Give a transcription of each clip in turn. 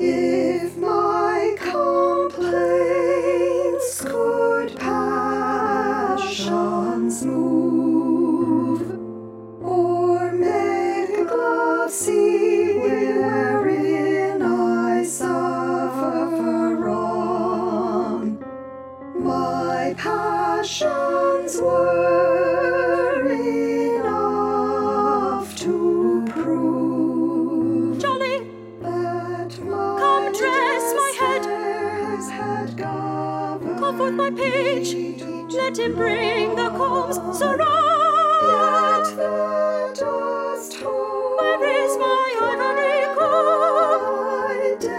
If my complaints could passions move, or make a glove see wherein I suffer wrong, my passions were enough to prove. Jolly, That my come dress my head. had governed call forth my page. Let him bring the combs so Yet round. the dust hold Where is my ivory comb? my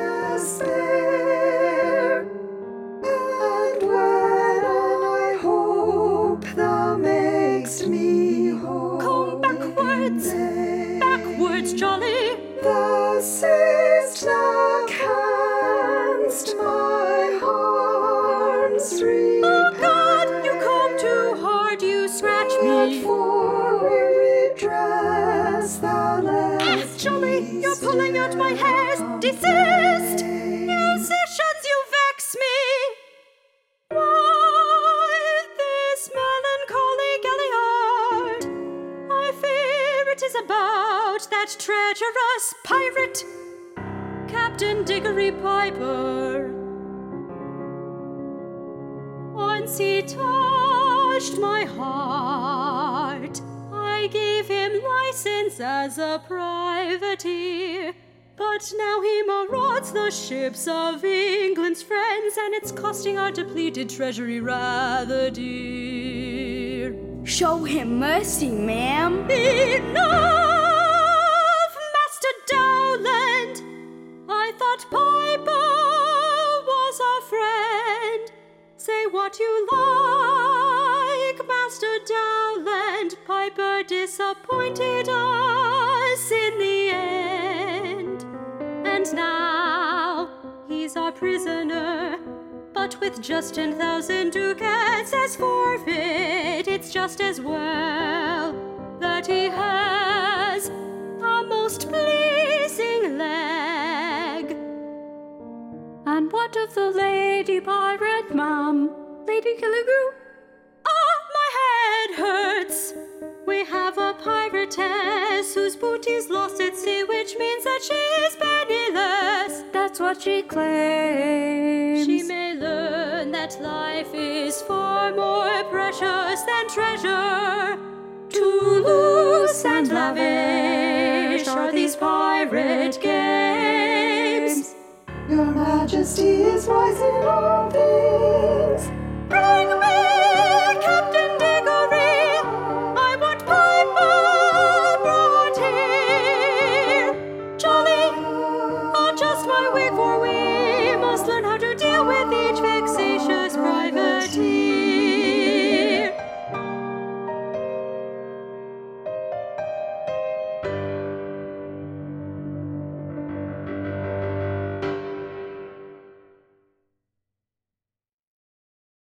despair, and when I hope thou makest me whole, Comb backwards, backwards, Jolly. Thou say'st thou canst my harms repair. Oh God, you comb too hard, you scratch But me. for redress thou Ah, lettest Jolly, me you're pulling out my hairs. Desist! Musicians, you vex me. Why this melancholy galliard? I fear it is about that treacherous pirate, Captain Diggory Piper. Once he touched my heart, I gave him license as a privateer. But now he marauds the ships of England's friends, and it's costing our depleted treasury rather dear. Show him mercy, ma'am. Enough, Master Dowland! I thought Piper was a friend. Say what you like, Master Dowland. Piper disappointed us in the end. And now he's our prisoner, but with just 10,000 ducats as forfeit, it's just as well that he has a most pleasing leg. And what of the lady pirate, ma'am? Lady Killigrew? Ah, my head hurts. We have a piratess whose booty's lost at sea, which means that she is penniless. That's what she claims. She may learn that life is far more precious than treasure. Too loose and lavish are these pirate games. Your Majesty is wise in all things.